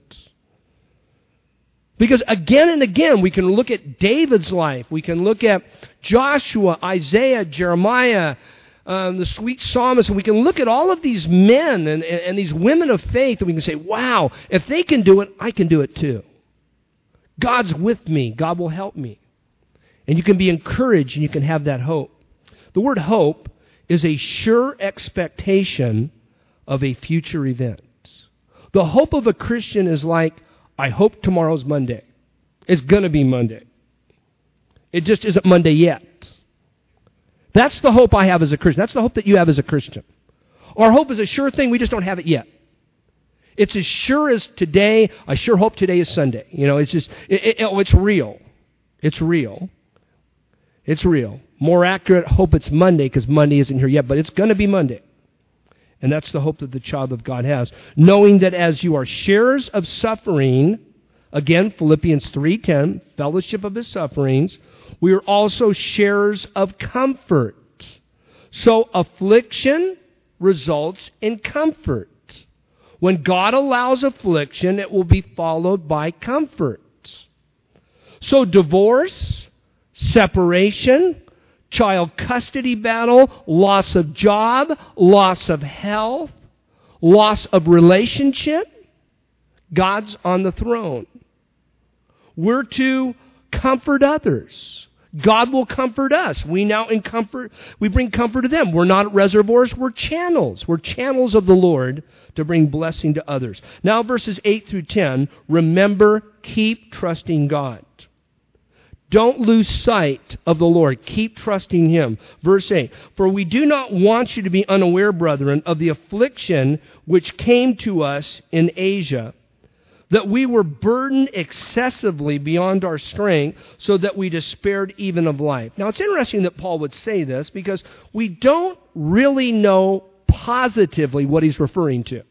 Because again and again, we can look at David's life. We can look at Joshua, Isaiah, Jeremiah, um, the sweet psalmist, and we can look at all of these men and, and, and these women of faith, and we can say, wow, if they can do it, I can do it too. God's with me. God will help me. And you can be encouraged, and you can have that hope. The word hope is a sure expectation of a future event. The hope of a Christian is like, I hope tomorrow's Monday. It's going to be Monday. It just isn't Monday yet. That's the hope I have as a Christian. That's the hope that you have as a Christian. Our hope is a sure thing. We just don't have it yet. It's as sure as today. I sure hope today is Sunday. You know, it's just, it, it, it's real. It's real. It's real. More accurate, hope it's Monday because Monday isn't here yet, but it's going to be Monday. And that's the hope that the child of God has. Knowing that as you are sharers of suffering, again, Philippians three ten, fellowship of his sufferings, we are also sharers of comfort. So affliction results in comfort. When God allows affliction, it will be followed by comfort. So divorce, separation, child custody battle, loss of job, loss of health, loss of relationship, God's on the throne. We're to comfort others. God will comfort us. We now in comfort, we bring comfort to them. We're not reservoirs, we're channels. We're channels of the Lord to bring blessing to others. Now verses eight through ten, remember, keep trusting God. Don't lose sight of the Lord. Keep trusting Him. Verse eight, for we do not want you to be unaware, brethren, of the affliction which came to us in Asia, that we were burdened excessively beyond our strength, so that we despaired even of life. Now, it's interesting that Paul would say this, because we don't really know positively what he's referring to.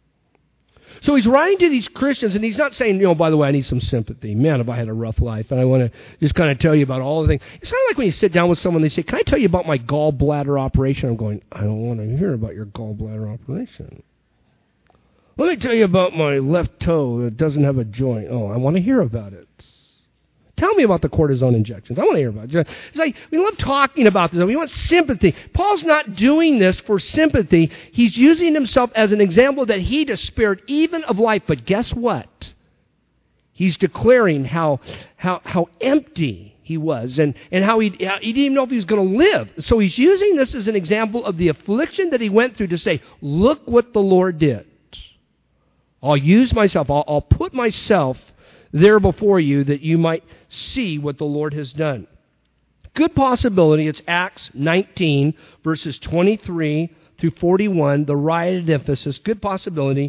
So he's writing to these Christians, and he's not saying, you know, by the way, I need some sympathy. Man, have I had a rough life, and I want to just kind of tell you about all the things. It's kind of like when you sit down with someone, they say, can I tell you about my gallbladder operation? I'm going, I don't want to hear about your gallbladder operation. Let me tell you about my left toe that doesn't have a joint. Oh, I want to hear about it. Tell me about the cortisone injections. I want to hear about it. It's like, we love talking about this. We want sympathy. Paul's not doing this for sympathy. He's using himself as an example that he despaired even of life. But guess what? He's declaring how how how empty he was, and, and how he, he didn't even know if he was going to live. So he's using this as an example of the affliction that he went through to say, look what the Lord did. I'll use myself. I'll, I'll put myself there before you that you might see what the Lord has done. Good possibility, it's Acts nineteen, verses twenty-three through forty-one, the riot at Ephesus. Good possibility,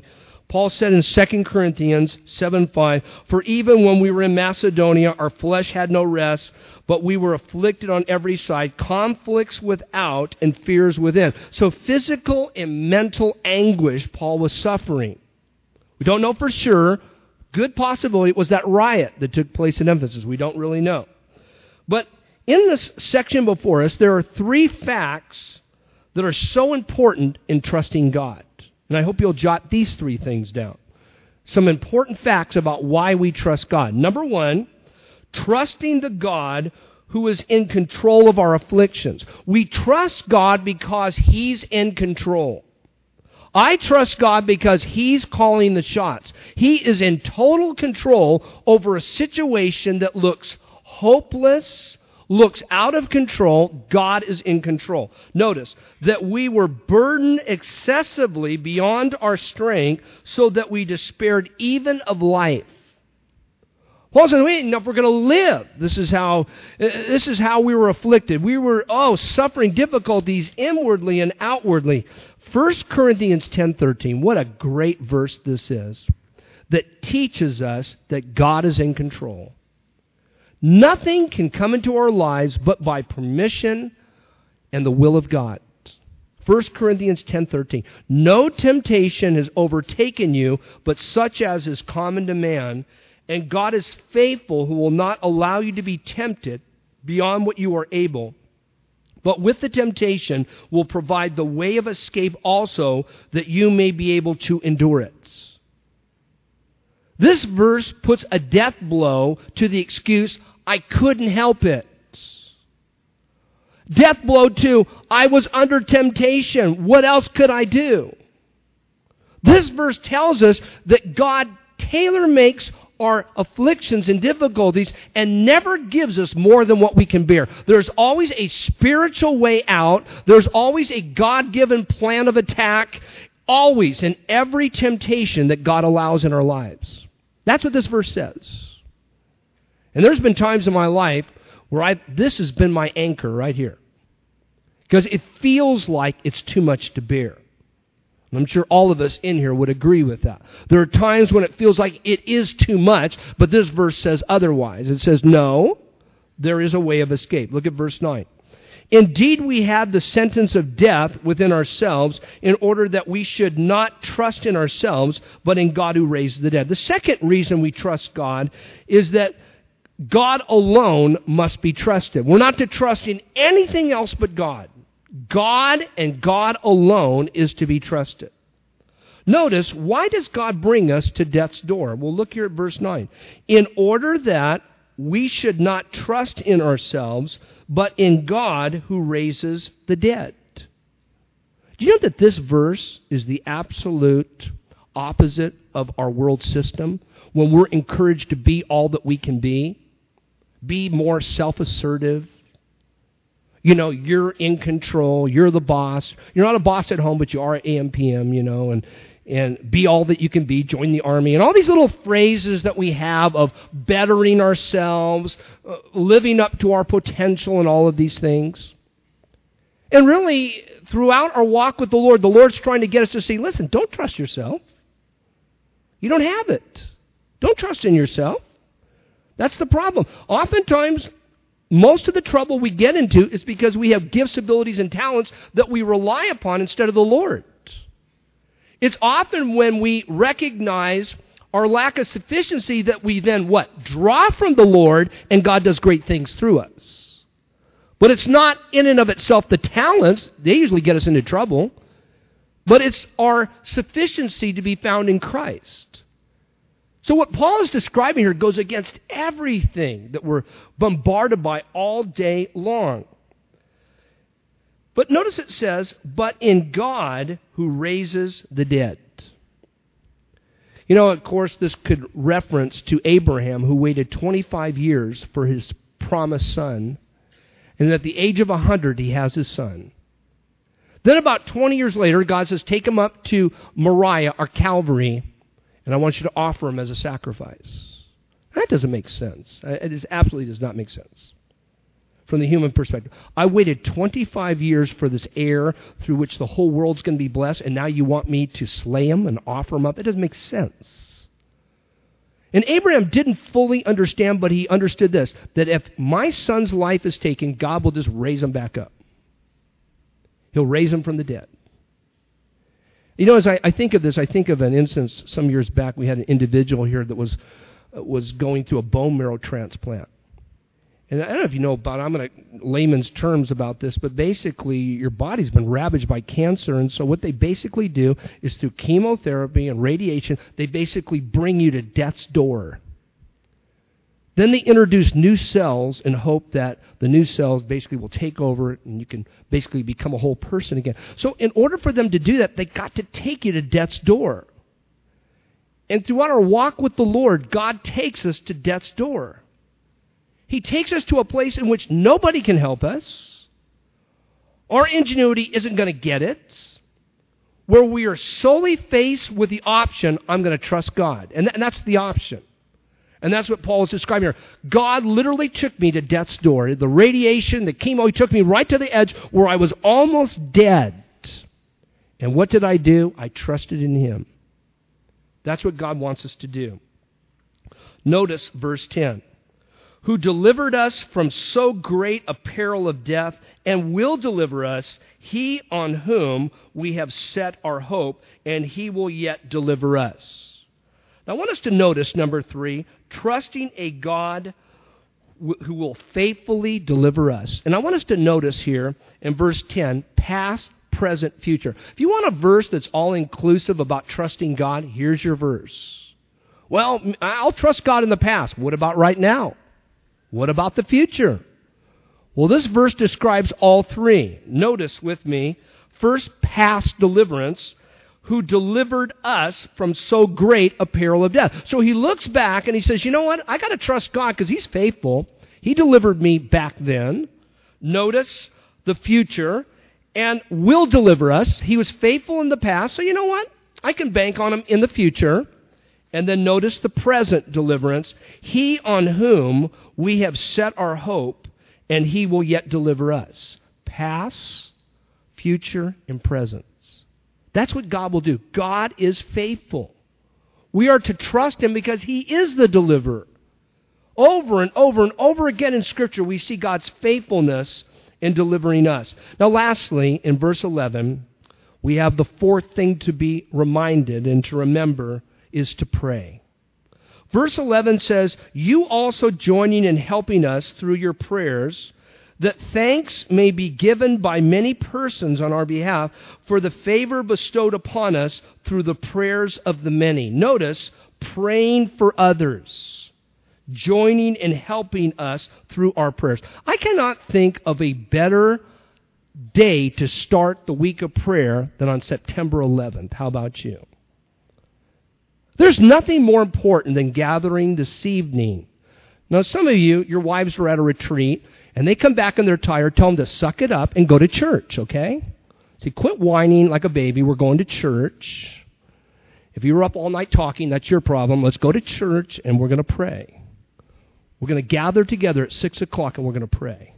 Paul said in Second Corinthians seven five, "For even when we were in Macedonia, our flesh had no rest, but we were afflicted on every side, conflicts without and fears within." So physical and mental anguish Paul was suffering. We don't know for sure. Good possibility it was that riot that took place in Ephesus. We don't really know. But in this section before us, there are three facts that are so important in trusting God. And I hope you'll jot these three things down. Some important facts about why we trust God. Number one, trusting the God who is in control of our afflictions. We trust God because He's in control. I trust God because He's calling the shots. He is in total control over a situation that looks hopeless, looks out of control. God is in control. Notice that we were burdened excessively beyond our strength so that we despaired even of life. Paul said, wait, now if we're going to live, this is how this is how we were afflicted. We were, oh, suffering difficulties inwardly and outwardly. First Corinthians ten thirteen, what a great verse this is, that teaches us that God is in control. Nothing can come into our lives but by permission and the will of God. First Corinthians ten thirteen, "No temptation has overtaken you, but such as is common to man, and God is faithful, who will not allow you to be tempted beyond what you are able, but with the temptation will provide the way of escape also, that you may be able to endure it." This verse puts a death blow to the excuse, "I couldn't help it." Death blow to, "I was under temptation. What else could I do?" This verse tells us that God tailor-makes our afflictions and difficulties and never gives us more than what we can bear. There's always a spiritual way out. There's always a God-given plan of attack, always in every temptation that God allows in our lives. That's what this verse says. And there's been times in my life where I this has been my anchor right here, because it feels like it's too much to bear. I'm sure all of us in here would agree with that. There are times when it feels like it is too much, but this verse says otherwise. It says, no, there is a way of escape. Look at verse nine. "Indeed, we had the sentence of death within ourselves, in order that we should not trust in ourselves, but in God who raised the dead." The second reason we trust God is that God alone must be trusted. We're not to trust in anything else but God. God and God alone is to be trusted. Notice, why does God bring us to death's door? Well, look here at verse nine. "In order that we should not trust in ourselves, but in God who raises the dead." Do you know that this verse is the absolute opposite of our world system? When we're encouraged to be all that we can be, be more self-assertive. You know, you're in control, you're the boss. You're not a boss at home, but you are at A M P M, you know, and, and be all that you can be, join the army, and all these little phrases that we have of bettering ourselves, uh, living up to our potential and all of these things. And really, throughout our walk with the Lord, the Lord's trying to get us to say, listen, don't trust yourself. You don't have it. Don't trust in yourself. That's the problem. Oftentimes, most of the trouble we get into is because we have gifts, abilities, and talents that we rely upon instead of the Lord. It's often when we recognize our lack of sufficiency that we then, what? Draw from the Lord, and God does great things through us. But it's not in and of itself the talents. They usually get us into trouble. But it's our sufficiency to be found in Christ. So what Paul is describing here goes against everything that we're bombarded by all day long. But notice it says, "but in God who raises the dead." You know, of course, this could reference to Abraham, who waited twenty-five years for his promised son, and at the age of one hundred he has his son. Then about twenty years later, God says, "Take him up to Moriah, or Calvary, and I want you to offer him as a sacrifice." That doesn't make sense. It is, absolutely does not make sense. from the human perspective. I waited twenty-five years for this heir through which the whole world's going to be blessed, and now you want me to slay him and offer him up? It doesn't make sense. And Abraham didn't fully understand, but he understood this, that if my son's life is taken, God will just raise him back up. He'll raise him from the dead. You know, as I, I think of this, I think of an instance some years back. We had an individual here that was uh, was going through a bone marrow transplant. And I don't know if you know about it, I'm going to layman's terms about this, but basically your body's been ravaged by cancer, and so what they basically do is through chemotherapy and radiation, they basically bring you to death's door. Then they introduce new cells in hope that the new cells basically will take over and you can basically become a whole person again. So in order for them to do that, they got to take you to death's door. And throughout our walk with the Lord, God takes us to death's door. He takes us to a place in which nobody can help us. Our ingenuity isn't going to get it. Where we are solely faced with the option, I'm going to trust God. And, th- and that's the option. And that's what Paul is describing here. God literally took me to death's door. The radiation, the chemo, he took me right to the edge where I was almost dead. And what did I do? I trusted in him. That's what God wants us to do. Notice verse ten. Who delivered us from so great a peril of death and will deliver us, he on whom we have set our hope, and he will yet deliver us. Now, I want us to notice, number three, trusting a God who will faithfully deliver us. And I want us to notice here in verse ten, past, present, future. If you want a verse that's all-inclusive about trusting God, here's your verse. Well, I'll trust God in the past. What about right now? What about the future? Well, this verse describes all three. Notice with me, first, past deliverance, who delivered us from so great a peril of death. So he looks back and he says, you know what? I got to trust God because he's faithful. He delivered me back then. Notice the future and will deliver us. He was faithful in the past. So you know what? I can bank on him in the future. And then notice the present deliverance. He on whom we have set our hope, and he will yet deliver us. Past, future, and presence. That's what God will do. God is faithful. We are to trust him because he is the deliverer. Over and over and over again in Scripture, we see God's faithfulness in delivering us. Now, lastly, in verse eleven, we have the fourth thing to be reminded and to remember is to pray. Verse eleven says, you also joining and helping us through your prayers, that thanks may be given by many persons on our behalf for the favor bestowed upon us through the prayers of the many. Notice, praying for others, joining and helping us through our prayers. I cannot think of a better day to start the week of prayer than on September eleventh. How about you? There's nothing more important than gathering this evening. Now, some of you, your wives are at a retreat, and they come back and they're tired. Tell them to suck it up and go to church, okay? See, quit whining like a baby. We're going to church. If you were up all night talking, that's your problem. Let's go to church, and we're going to pray. We're going to gather together at six o'clock, and we're going to pray.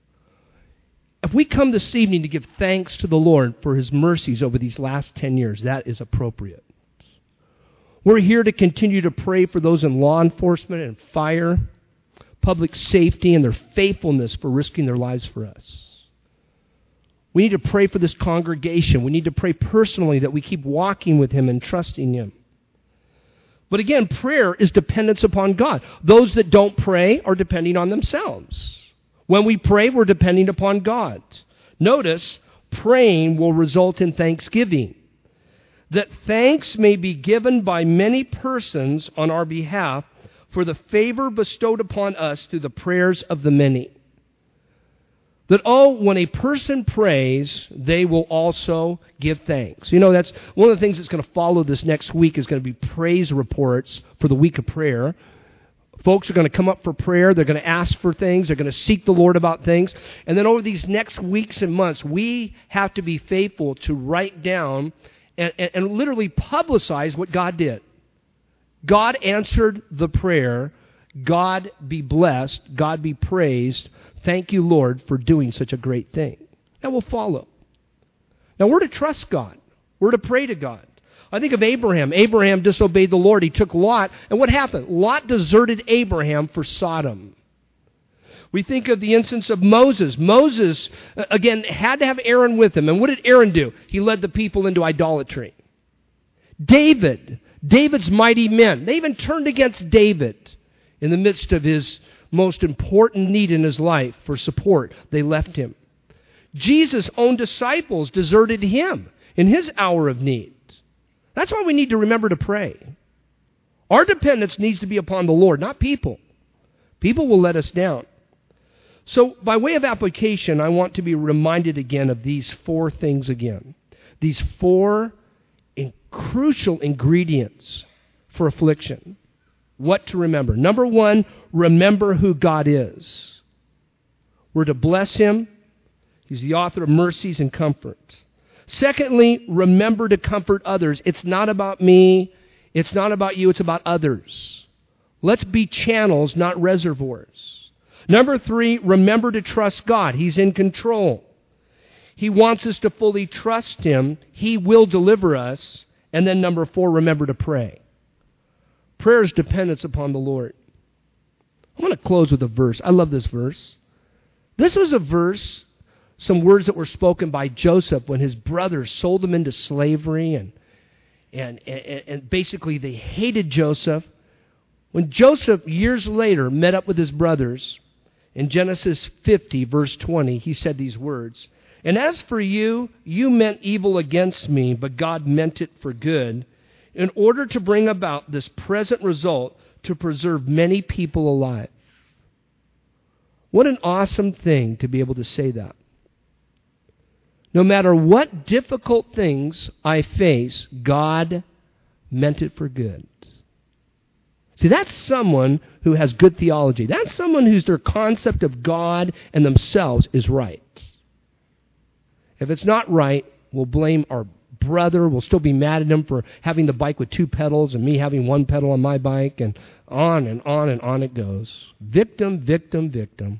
If we come this evening to give thanks to the Lord for his mercies over these last ten years, that is appropriate. We're here to continue to pray for those in law enforcement and fire, public safety, and their faithfulness for risking their lives for us. We need to pray for this congregation. We need to pray personally that we keep walking with him and trusting him. But again, prayer is dependence upon God. Those that don't pray are depending on themselves. When we pray, we're depending upon God. Notice, praying will result in thanksgiving. That thanks may be given by many persons on our behalf for the favor bestowed upon us through the prayers of the many. That, oh, when a person prays, they will also give thanks. You know, that's one of the things that's going to follow this next week is going to be praise reports for the week of prayer. Folks are going to come up for prayer. They're going to ask for things. They're going to seek the Lord about things. And then over these next weeks and months, we have to be faithful to write down And, and, and literally publicize what God did. God answered the prayer. God be blessed. God be praised. Thank you, Lord, for doing such a great thing. That will follow. Now, we're to trust God. We're to pray to God. I think of Abraham. Abraham disobeyed the Lord. He took Lot. And what happened? Lot deserted Abraham for Sodom. We think of the instance of Moses. Moses, again, had to have Aaron with him. And what did Aaron do? He led the people into idolatry. David, David's mighty men, they even turned against David in the midst of his most important need in his life for support. They left him. Jesus' own disciples deserted him in his hour of need. That's why we need to remember to pray. Our dependence needs to be upon the Lord, not people. People will let us down. So, by way of application, I want to be reminded again of these four things again. These four in crucial ingredients for affliction. What to remember. Number one, remember who God is. We're to bless Him. He's the author of mercies and comfort. Secondly, remember to comfort others. It's not about me. It's not about you. It's about others. Let's be channels, not reservoirs. Number three, remember to trust God. He's in control. He wants us to fully trust Him. He will deliver us. And then number four, remember to pray. Prayer is dependence upon the Lord. I want to close with a verse. I love this verse. This was a verse, some words that were spoken by Joseph when his brothers sold him into slavery, and, and, and, and basically they hated Joseph. When Joseph, years later, met up with his brothers, in Genesis fifty, verse twenty, he said these words, "And as for you, you meant evil against me, but God meant it for good, in order to bring about this present result, to preserve many people alive." What an awesome thing to be able to say that. No matter what difficult things I face, God meant it for good. See, that's someone who has good theology. That's someone whose their concept of God and themselves is right. If it's not right, we'll blame our brother. We'll still be mad at him for having the bike with two pedals and me having one pedal on my bike, and on and on and on it goes. Victim, victim, victim.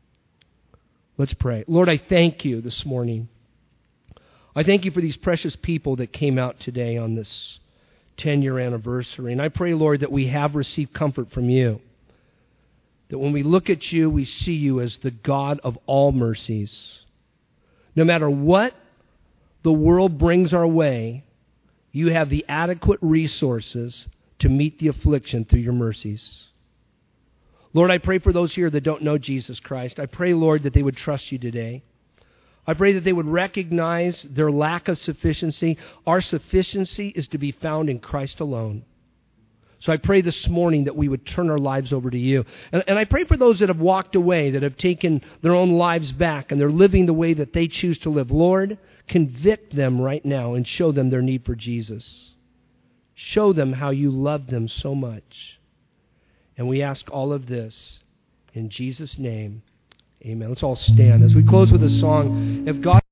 Let's pray. Lord, I thank you this morning. I thank you for these precious people that came out today on this ten-year anniversary. And I pray, Lord, that we have received comfort from you. That when we look at you, we see you as the God of all mercies. No matter what the world brings our way, you have the adequate resources to meet the affliction through your mercies. Lord, I pray for those here that don't know Jesus Christ. I pray, Lord, that they would trust you today. I pray that they would recognize their lack of sufficiency. Our sufficiency is to be found in Christ alone. So I pray this morning that we would turn our lives over to you. And, and I pray for those that have walked away, that have taken their own lives back, and they're living the way that they choose to live. Lord, convict them right now and show them their need for Jesus. Show them how you love them so much. And we ask all of this in Jesus' name. Amen. Let's all stand as we close with a song. If God